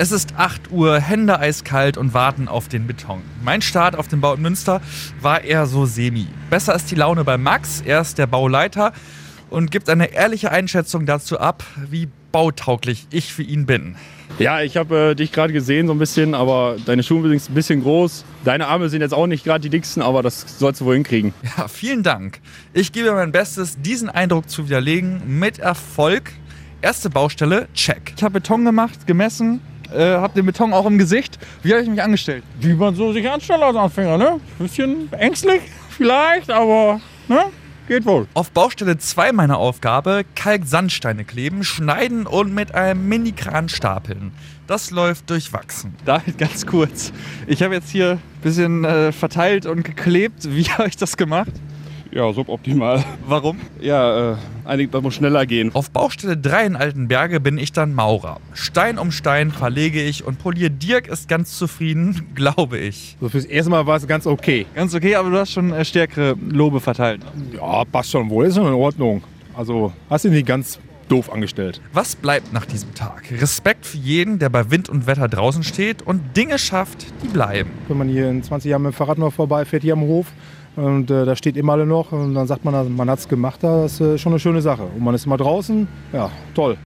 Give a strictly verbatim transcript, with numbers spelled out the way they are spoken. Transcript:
Es ist acht Uhr, Hände eiskalt und warten auf den Beton. Mein Start auf dem Bau in Münster war eher so semi. Besser ist die Laune bei Max, er ist der Bauleiter und gibt eine ehrliche Einschätzung dazu ab, wie bautauglich ich für ihn bin. Ja, ich habe äh, dich gerade gesehen so ein bisschen, aber deine Schuhe sind ein bisschen groß. Deine Arme sind jetzt auch nicht gerade die dicksten, aber das sollst du wohl hinkriegen. Ja, vielen Dank. Ich gebe mein Bestes, diesen Eindruck zu widerlegen, mit Erfolg. Erste Baustelle, check. Ich habe Beton gemacht, gemessen, äh, habe den Beton auch im Gesicht. Wie habe ich mich angestellt? Wie man so sich anstellt als Anfänger, ne? Bisschen ängstlich vielleicht, aber ne? Geht wohl. Auf Baustelle zwei meiner Aufgabe, Kalksandsteine kleben, schneiden und mit einem Mini-Kran stapeln. Das läuft durchwachsen. David, ganz kurz. Ich habe jetzt hier ein bisschen äh, verteilt und geklebt. Wie habe ich das gemacht? Ja, suboptimal. Warum? Ja, äh, eigentlich muss schneller gehen. Auf Baustelle drei in Altenberge bin ich dann Maurer. Stein um Stein verlege ich und poliere. Dirk ist ganz zufrieden, glaube ich. So fürs erste Mal war es ganz okay. Ganz okay, aber du hast schon äh, stärkere Lobe verteilt. Ja, passt schon wohl, ist schon in Ordnung. Also hast du nicht ganz doof angestellt. Was bleibt nach diesem Tag? Respekt für jeden, der bei Wind und Wetter draußen steht und Dinge schafft, die bleiben. Wenn man hier in zwanzig Jahren mit dem Fahrrad noch vorbeifährt, hier am Hof, und äh, da steht immer alle noch und dann sagt man, man hat es gemacht, das ist äh, schon eine schöne Sache. Und man ist immer draußen, ja, toll.